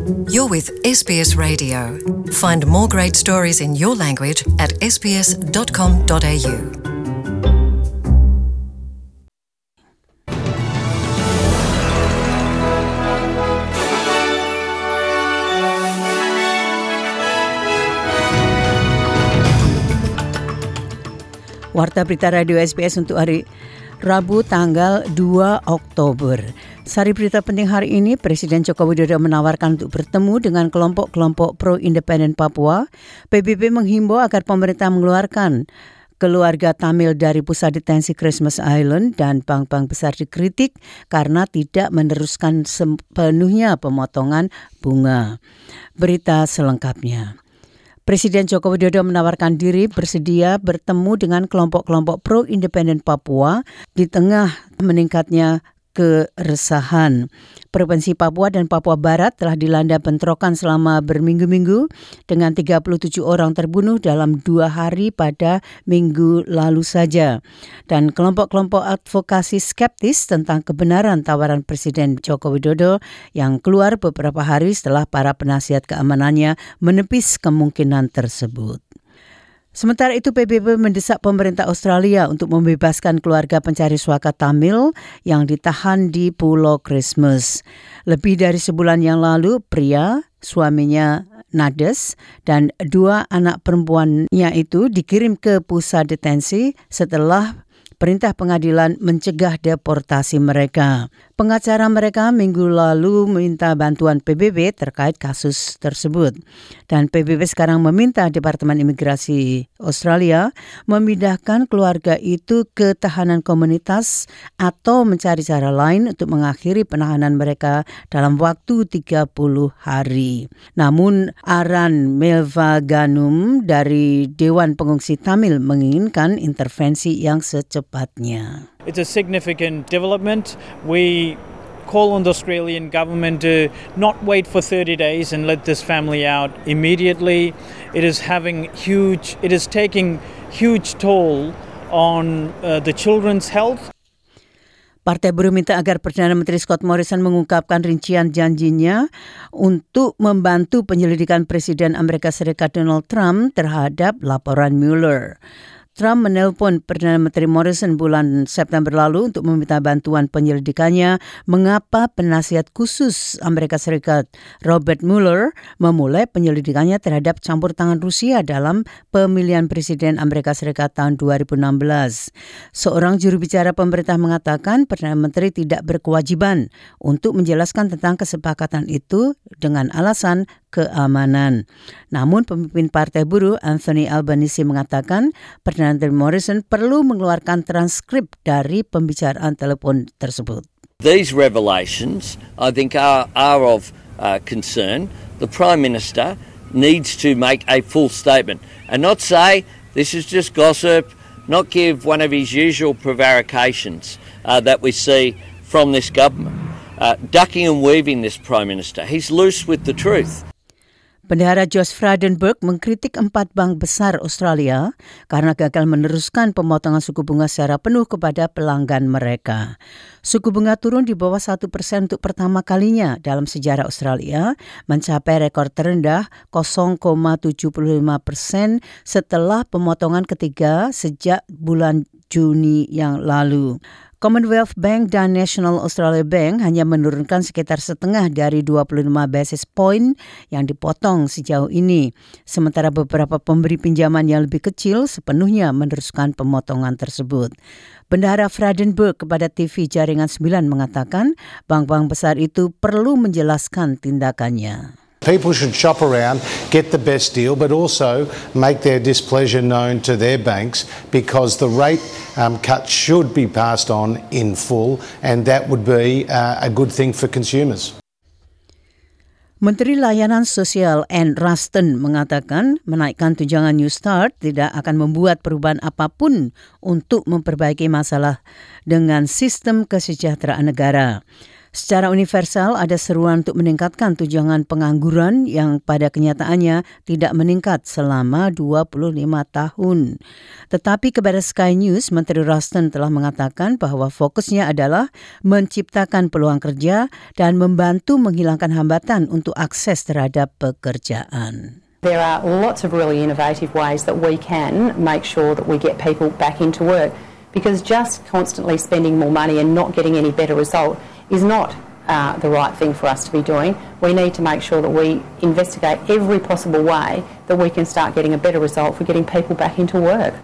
You're with SBS Radio. Find more great stories in your language at sbs.com.au. Warta Berita Radio SBS untuk hari Rabu tanggal 2 Oktober. Sari berita penting hari ini, Presiden Joko Widodo menawarkan untuk bertemu dengan kelompok-kelompok pro-independen Papua. PBB menghimbau agar pemerintah mengeluarkan keluarga Tamil dari pusat detensi Christmas Island, dan bank-bank besar dikritik karena tidak meneruskan sepenuhnya pemotongan bunga. Berita selengkapnya. Presiden Joko Widodo menawarkan diri bersedia bertemu dengan kelompok-kelompok pro-independen Papua di tengah meningkatnya keresahan. Provinsi Papua dan Papua Barat telah dilanda bentrokan selama berminggu-minggu dengan 37 orang terbunuh dalam 2 hari pada minggu lalu saja. Dan kelompok-kelompok advokasi skeptis tentang kebenaran tawaran Presiden Joko Widodo yang keluar beberapa hari setelah para penasihat keamanannya menepis kemungkinan tersebut. Sementara itu, PBB mendesak pemerintah Australia untuk membebaskan keluarga pencari suaka Tamil yang ditahan di Pulau Christmas. Lebih dari sebulan yang lalu, pria, suaminya Nades, dan 2 anak perempuannya itu dikirim ke pusat detensi setelah perintah pengadilan mencegah deportasi mereka. Pengacara mereka minggu lalu meminta bantuan PBB terkait kasus tersebut. Dan PBB sekarang meminta Departemen Imigrasi Australia memindahkan keluarga itu ke tahanan komunitas atau mencari cara lain untuk mengakhiri penahanan mereka dalam waktu 30 hari. Namun Aran Melvaganum dari Dewan Pengungsi Tamil menginginkan intervensi yang secepatnya. It's a significant development. We call on the Australian government to not wait for 30 days and let this family out immediately. It is taking huge toll on the children's health. Partai Buruh minta agar Perdana Menteri Scott Morrison mengungkapkan rincian janjinya untuk membantu penyelidikan Presiden Amerika Serikat Donald Trump terhadap laporan Mueller. Trump menelpon Perdana Menteri Morrison bulan September lalu untuk meminta bantuan penyelidikannya mengapa penasihat khusus Amerika Serikat Robert Mueller memulai penyelidikannya terhadap campur tangan Rusia dalam pemilihan Presiden Amerika Serikat tahun 2016. Seorang juru bicara pemerintah mengatakan Perdana Menteri tidak berkewajiban untuk menjelaskan tentang kesepakatan itu dengan alasan keamanan. Namun pemimpin Partai Buruh Anthony Albanese mengatakan Perdana Menteri Morrison perlu mengeluarkan transkrip dari pembicaraan telepon tersebut. These revelations, I think, are of concern. The Prime Minister needs to make a full statement and not say this is just gossip, not give one of his usual prevarications that we see from this government. Ducking and weaving this Prime Minister. He's loose with the truth. Bendahara Josh Frydenberg mengkritik 4 bank besar Australia karena gagal meneruskan pemotongan suku bunga secara penuh kepada pelanggan mereka. Suku bunga turun di bawah 1% untuk pertama kalinya dalam sejarah Australia, mencapai rekor terendah 0,75% setelah pemotongan ketiga sejak bulan Juni yang lalu. Commonwealth Bank dan National Australia Bank hanya menurunkan sekitar setengah dari 25 basis point yang dipotong sejauh ini. Sementara beberapa pemberi pinjaman yang lebih kecil sepenuhnya meneruskan pemotongan tersebut. Bendahara Frydenberg kepada TV Jaringan 9 mengatakan bank-bank besar itu perlu menjelaskan tindakannya. People should shop around, get the best deal, but also make their displeasure known to their banks because the rate cut should be passed on in full, and that would be a good thing for consumers. Menteri Layanan Sosial Anne Ruston mengatakan menaikkan tunjangan New Start tidak akan membuat perubahan apapun untuk memperbaiki masalah dengan sistem kesejahteraan negara. Secara universal, ada seruan untuk meningkatkan tunjangan pengangguran yang pada kenyataannya tidak meningkat selama 25 tahun. Tetapi kepada Sky News, Menteri Ruston telah mengatakan bahwa fokusnya adalah menciptakan peluang kerja dan membantu menghilangkan hambatan untuk akses terhadap pekerjaan. There are lots of really innovative ways that we can make sure that we get people back into work, because just constantly spending more money and not getting any better result is not the right thing for us to be doing. We need to make sure that we investigate every possible way that we can start getting a better result for getting people back into work.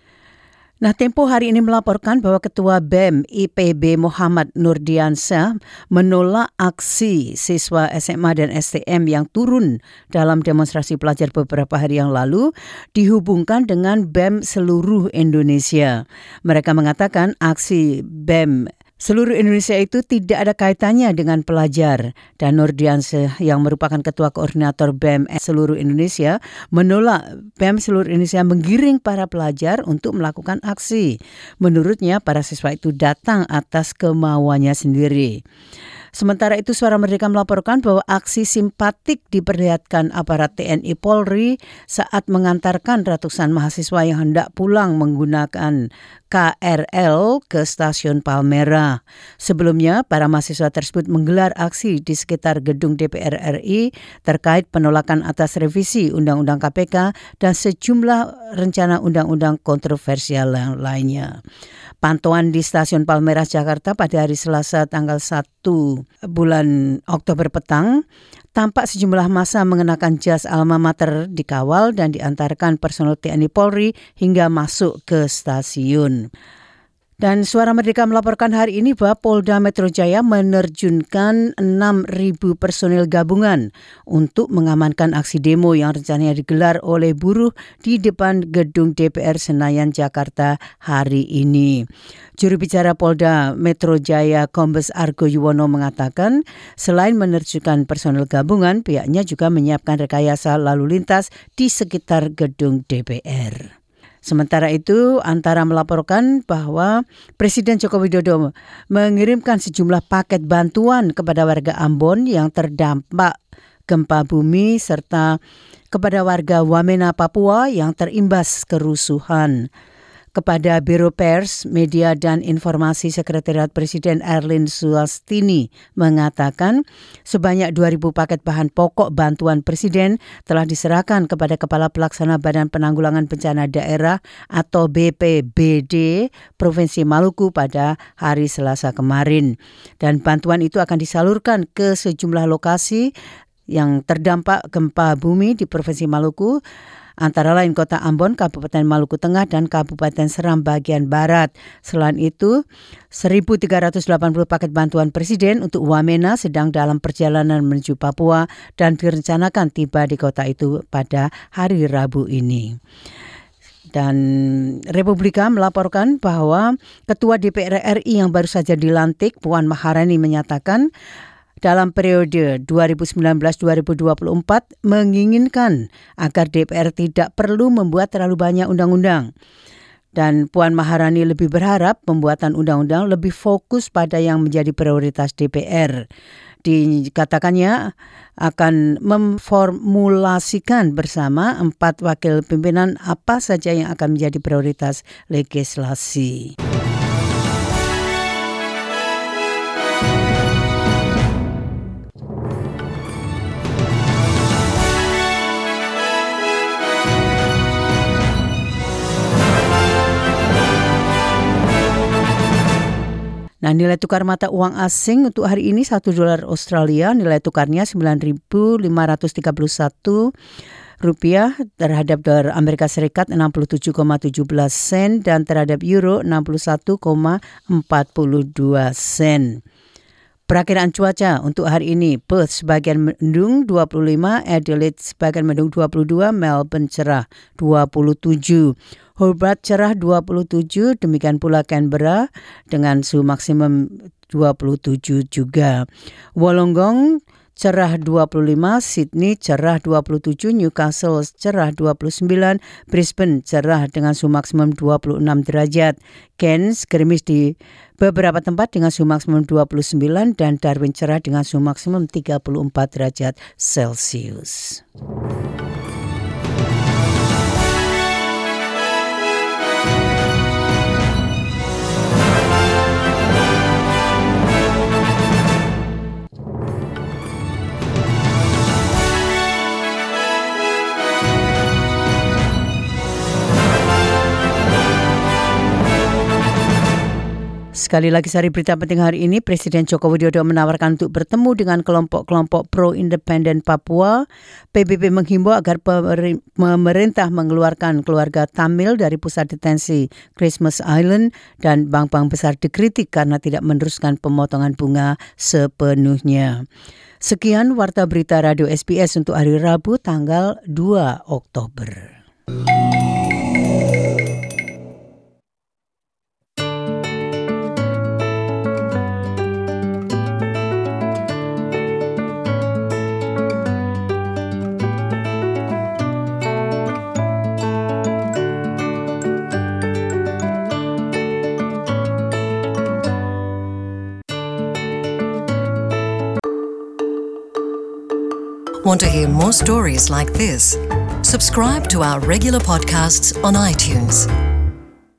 Nah, Tempo hari ini melaporkan bahwa Ketua BEM IPB Muhammad Nurdiansyah menolak aksi siswa SMA dan STM yang turun dalam demonstrasi pelajar beberapa hari yang lalu dihubungkan dengan BEM seluruh Indonesia. Mereka mengatakan aksi BEM seluruh Indonesia itu tidak ada kaitannya dengan pelajar, dan Nurdiansyah yang merupakan Ketua Koordinator BEM seluruh Indonesia menolak BEM seluruh Indonesia menggiring para pelajar untuk melakukan aksi. Menurutnya para siswa itu datang atas kemauannya sendiri. Sementara itu, Suara Merdeka melaporkan bahwa aksi simpatik diperlihatkan aparat TNI Polri saat mengantarkan ratusan mahasiswa yang hendak pulang menggunakan KRL ke stasiun Palmerah. Sebelumnya, para mahasiswa tersebut menggelar aksi di sekitar gedung DPR RI terkait penolakan atas revisi Undang-Undang KPK dan sejumlah rencana undang-undang kontroversial yang lainnya. Pantauan di stasiun Palmerah, Jakarta pada hari Selasa tanggal 1 bulan Oktober petang, tampak sejumlah massa mengenakan jas alma mater dikawal dan diantarkan personel TNI Polri hingga masuk ke stasiun. Dan Suara Merdeka melaporkan hari ini bahwa Polda Metro Jaya menerjunkan 6.000 personil gabungan untuk mengamankan aksi demo yang rencananya digelar oleh buruh di depan gedung DPR Senayan, Jakarta hari ini. Juru bicara Polda Metro Jaya Kombes Argo Yuwono mengatakan selain menerjunkan personil gabungan, pihaknya juga menyiapkan rekayasa lalu lintas di sekitar gedung DPR. Sementara itu, Antara melaporkan bahwa Presiden Joko Widodo mengirimkan sejumlah paket bantuan kepada warga Ambon yang terdampak gempa bumi serta kepada warga Wamena, Papua yang terimbas kerusuhan. Kepada Biro Pers, Media dan Informasi Sekretariat Presiden Erlin Suastini mengatakan sebanyak 2.000 paket bahan pokok bantuan Presiden telah diserahkan kepada Kepala Pelaksana Badan Penanggulangan Bencana Daerah atau BPBD Provinsi Maluku pada hari Selasa kemarin. Dan bantuan itu akan disalurkan ke sejumlah lokasi yang terdampak gempa bumi di Provinsi Maluku, antara lain Kota Ambon, Kabupaten Maluku Tengah, dan Kabupaten Seram bagian Barat. Selain itu, 1.380 paket bantuan Presiden untuk Wamena sedang dalam perjalanan menuju Papua dan direncanakan tiba di kota itu pada hari Rabu ini. Dan Republika melaporkan bahwa Ketua DPR RI yang baru saja dilantik, Puan Maharani, menyatakan dalam periode 2019-2024 menginginkan agar DPR tidak perlu membuat terlalu banyak undang-undang. Dan Puan Maharani lebih berharap pembuatan undang-undang lebih fokus pada yang menjadi prioritas DPR. Dikatakannya akan memformulasikan bersama 4 wakil pimpinan apa saja yang akan menjadi prioritas legislasi. Nah, nilai tukar mata uang asing untuk hari ini $1 Australia, nilai tukarnya 9.531 rupiah terhadap dolar Amerika Serikat 67,17 sen dan terhadap euro 61,42 sen. Perakiraan cuaca untuk hari ini, Perth sebagian mendung 25, Adelaide sebagian mendung 22, Melbourne cerah 27, Hobart cerah 27, demikian pula Canberra dengan suhu maksimum 27 juga. Wollongong cerah 25, Sydney cerah 27, Newcastle cerah 29, Brisbane cerah dengan suhu maksimum 26 derajat. Cairns gerimis di beberapa tempat dengan suhu maksimum 29 dan Darwin cerah dengan suhu maksimum 34 derajat Celcius. Sekali lagi sari berita penting hari ini, Presiden Joko Widodo menawarkan untuk bertemu dengan kelompok-kelompok pro-independen Papua. PBB menghimbau agar pemerintah mengeluarkan keluarga Tamil dari pusat detensi Christmas Island dan bank-bank besar dikritik karena tidak meneruskan pemotongan bunga sepenuhnya. Sekian Warta Berita Radio SBS untuk hari Rabu tanggal 2 Oktober. Want to hear more stories like this? Subscribe to our regular podcasts on iTunes.